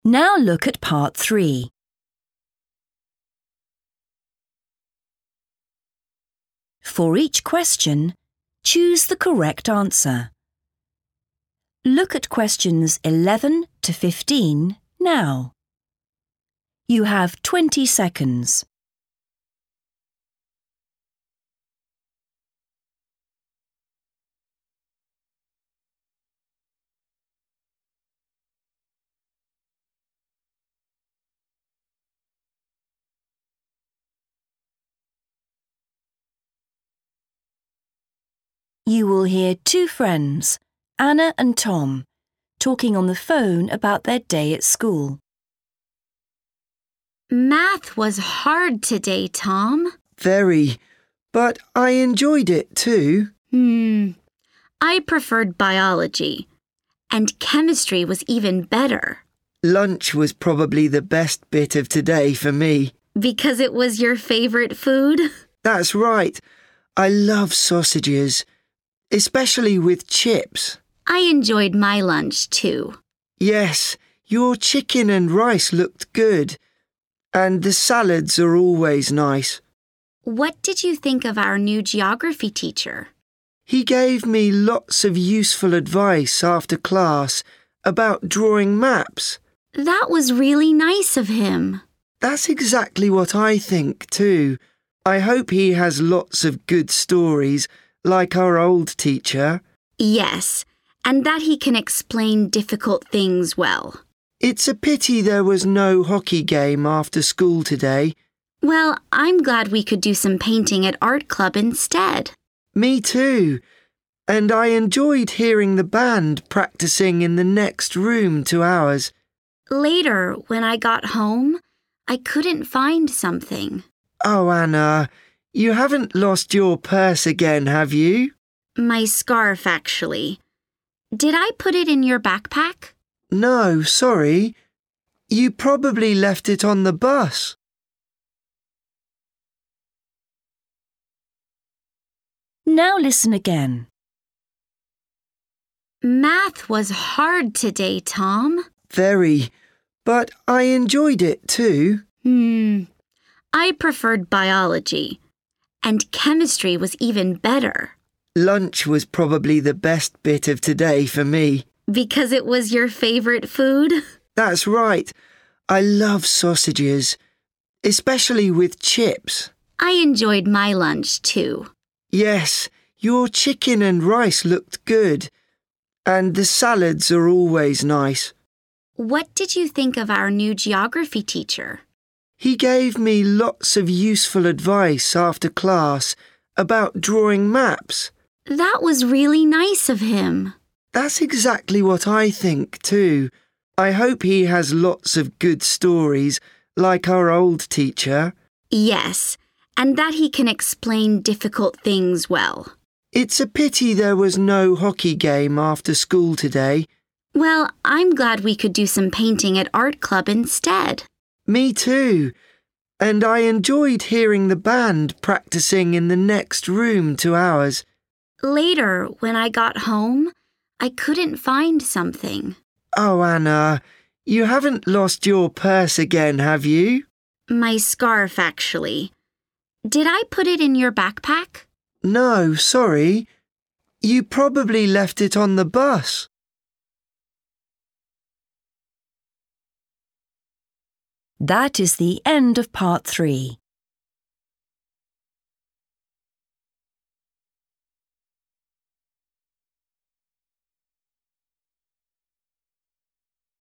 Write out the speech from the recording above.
Now look at part 3. For each question, choose the correct answer. Look at questions 11 to 15 now. You have 20 seconds. You will hear two friends, Anna and Tom, talking on the phone about their day at school. Math was hard today, Tom. Very, but I enjoyed it too. I preferred biology, and chemistry was even better. Lunch was probably the best bit of today for me. Because it was your favorite food? That's right. I love sausages, especially with chips. I enjoyed my lunch too. Yes, your chicken and rice looked good. And the salads are always nice. What did you think of our new geography teacher? He gave me lots of useful advice after class about drawing maps. That was really nice of him. That's exactly what I think too. I hope he has lots of good stories, like our old teacher. Yes, and that he can explain difficult things well. It's a pity there was no hockey game after school today. Well, I'm glad we could do some painting at art club instead. Me too. And I enjoyed hearing the band practicing in the next room to ours. Later, when I got home, I couldn't find something. Oh, Anna, you haven't lost your purse again, have you? My scarf, actually. Did I put it in your backpack? No, sorry. You probably left it on the bus. Now listen again. Math was hard today, Tom. Very, but I enjoyed it too. I preferred biology, and chemistry was even better. Lunch was probably the best bit of today for me. Because it was your favorite food? That's right. I love sausages, especially with chips. I enjoyed my lunch too. Yes, your chicken and rice looked good. And the salads are always nice. What did you think of our new geography teacher? He gave me lots of useful advice after class about drawing maps. That was really nice of him. That's exactly what I think too. I hope he has lots of good stories, like our old teacher. Yes, and that he can explain difficult things well. It's a pity there was no hockey game after school today. Well, I'm glad we could do some painting at art club instead. Me too. And I enjoyed hearing the band practicing in the next room to ours. Later, when I got home, I couldn't find something. Oh, Anna, you haven't lost your purse again, have you? My scarf, actually. Did I put it in your backpack? No, sorry. You probably left it on the bus. That is the end of part 3.